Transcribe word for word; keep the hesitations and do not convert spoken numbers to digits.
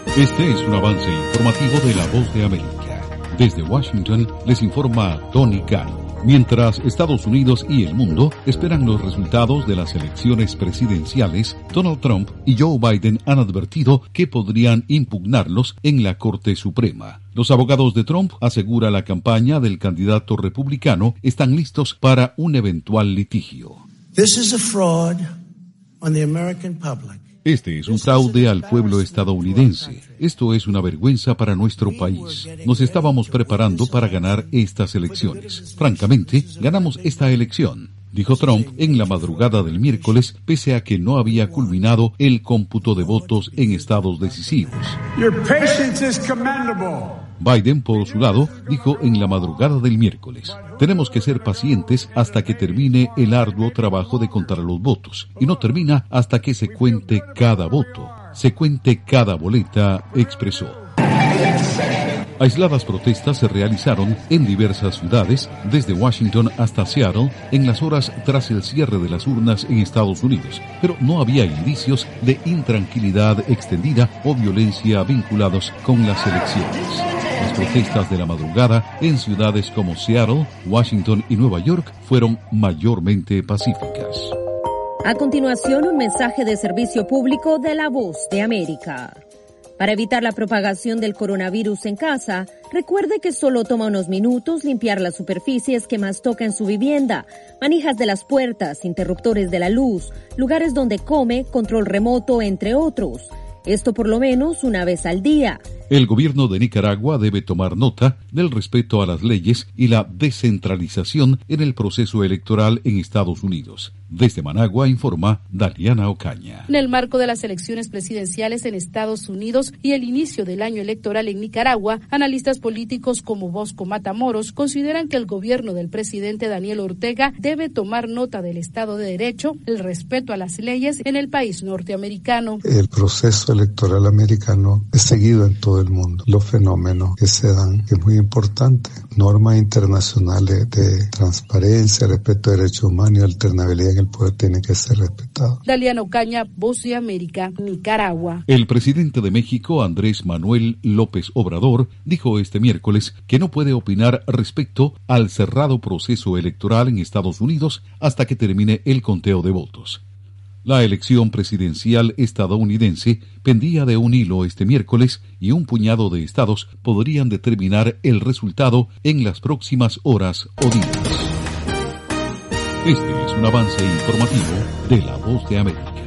Este es un avance informativo de La Voz de América. Desde Washington les informa Tony Kai. Mientras Estados Unidos y el mundo esperan los resultados de las elecciones presidenciales, Donald Trump y Joe Biden han advertido que podrían impugnarlos en la Corte Suprema. Los abogados de Trump, asegura la campaña del candidato republicano, están listos para un eventual litigio. This is a fraud on the American public. Este es un fraude al pueblo estadounidense. Esto es una vergüenza para nuestro país. Nos estábamos preparando para ganar estas elecciones. Francamente, ganamos esta elección, dijo Trump en la madrugada del miércoles, pese a que no había culminado el cómputo de votos en estados decisivos. Your patience is commendable. Biden, por su lado, dijo en la madrugada del miércoles: tenemos que ser pacientes hasta que termine el arduo trabajo de contar los votos, y no termina hasta que se cuente cada voto, se cuente cada boleta, expresó. Aisladas protestas se realizaron en diversas ciudades, desde Washington hasta Seattle, en las horas tras el cierre de las urnas en Estados Unidos, pero no había indicios de intranquilidad extendida o violencia vinculados con las elecciones. Las protestas de la madrugada en ciudades como Seattle, Washington y Nueva York fueron mayormente pacíficas. A continuación, un mensaje de servicio público de La Voz de América. Para evitar la propagación del coronavirus en casa, recuerde que solo toma unos minutos limpiar las superficies que más toca en su vivienda, manijas de las puertas, interruptores de la luz, lugares donde come, control remoto, entre otros. Esto por lo menos una vez al día. El gobierno de Nicaragua debe tomar nota del respeto a las leyes y la descentralización en el proceso electoral en Estados Unidos. Desde Managua informa Daliana Ocaña. En el marco de las elecciones presidenciales en Estados Unidos y el inicio del año electoral en Nicaragua, analistas políticos como Bosco Matamoros consideran que el gobierno del presidente Daniel Ortega debe tomar nota del Estado de Derecho, el respeto a las leyes en el país norteamericano. El proceso electoral americano es seguido en todo el mundo. Los fenómenos que se dan es muy importante. Normas internacionales de transparencia, respeto a derechos humanos y alternabilidad en el poder tienen que ser respetados. Daliana Ocaña, Voz de América, Nicaragua. El presidente de México, Andrés Manuel López Obrador, dijo este miércoles que no puede opinar respecto al cerrado proceso electoral en Estados Unidos hasta que termine el conteo de votos. La elección presidencial estadounidense pendía de un hilo este miércoles y un puñado de estados podrían determinar el resultado en las próximas horas o días. Este es un avance informativo de La Voz de América.